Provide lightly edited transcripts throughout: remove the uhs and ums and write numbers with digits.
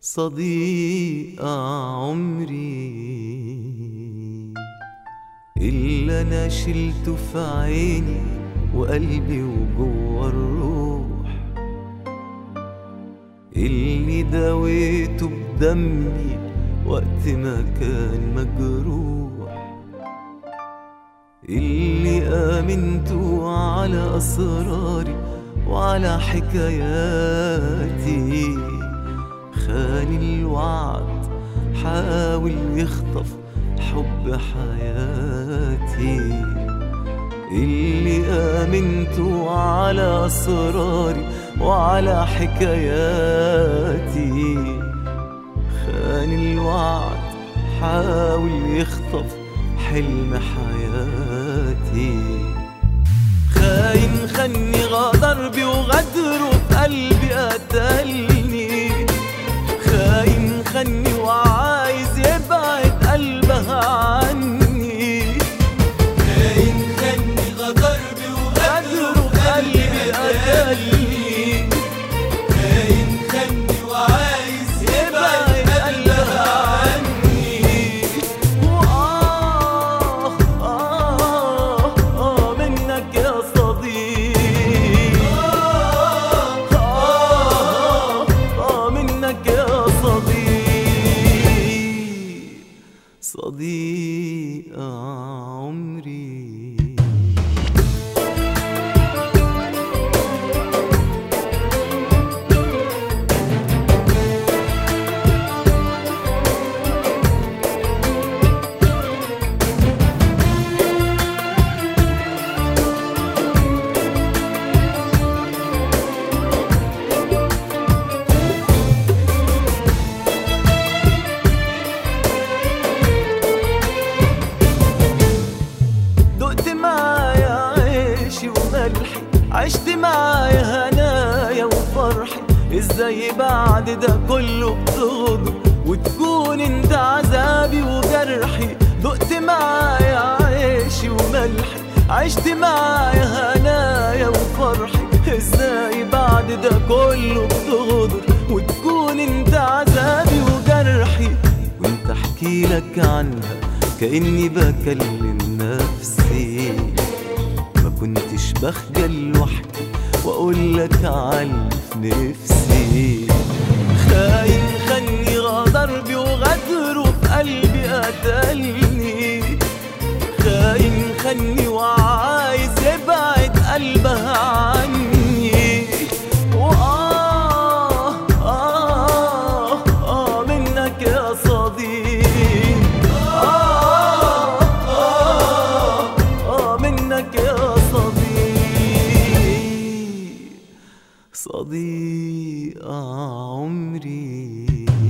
صديق عمري اللي أنا شلته في عيني وقلبي وجوه الروح، اللي داويته بدمي وقت ما كان مجروح، اللي آمنته على أسراري وعلى حكاياتي، خان الوعد حاول يخطف حب حياتي، اللي آمنته على أسراري وعلى حكاياتي، خان الوعد حاول يخطف حلم حياتي، خاين خني غدر بي وغدره في قلبي قتلني، خاين خني وعايز يبعد قلبها عني، خاين خني غدر بي وغدره في قلبي قتلني، خاين خني وعايز يبعد قلبها عني، منك يا صديق، منك يا صديق، صديق عمري. عشت معايا هنايا وفرحي، ازاي بعد ده كله بتغدر وتكون انت عذابي وجرحي، دقت معايا عيشي وملحي، عشت معايا هنايا وفرحي، ازاي بعد ده كله بتغدر وتكون انت عذابي وجرحي، وانت احكي لك عنها كأني بكلم نفسي، كنتش بخجل وحدي واقول لك علي في نفسي، خاين خني غدر بي وغدره في قلبي قتلني، خاين خني وعايز يبعد قلبها عني، منك يا صديق، منك يا صديق عمري.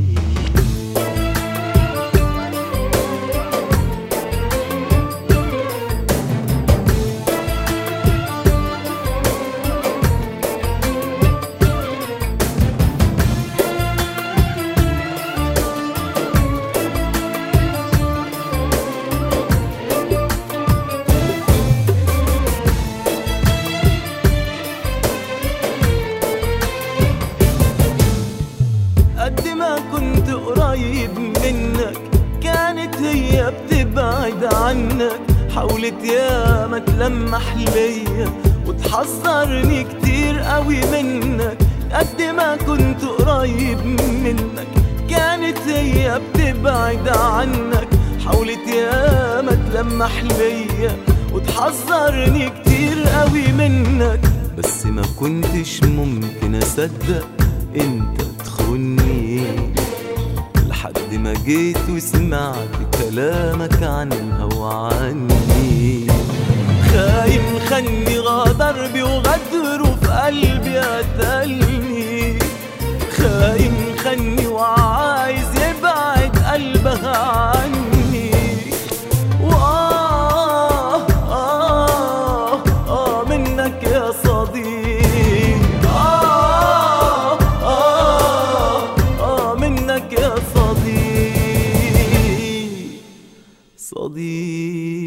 قد ما كنت قريب منك كانت هي بتبعد عنك، حاولت ياما تلمح ليا وتحذرني كتير قوي منك، قد ما كنت قريب منك كانت هي بتبعد عنك، حاولت ياما تلمح ليا وتحذرني كتير قوي منك، بس ما كنتش ممكن اصدق انت تخوني، لحد ما جيت وسمعت كلامك عنها وعني، خاين خني غدر بي وغدره في قلبي قتلني، خاين خني وعايز يبعد قلبها عني، منك يا صديق، منك يا صديق، صديق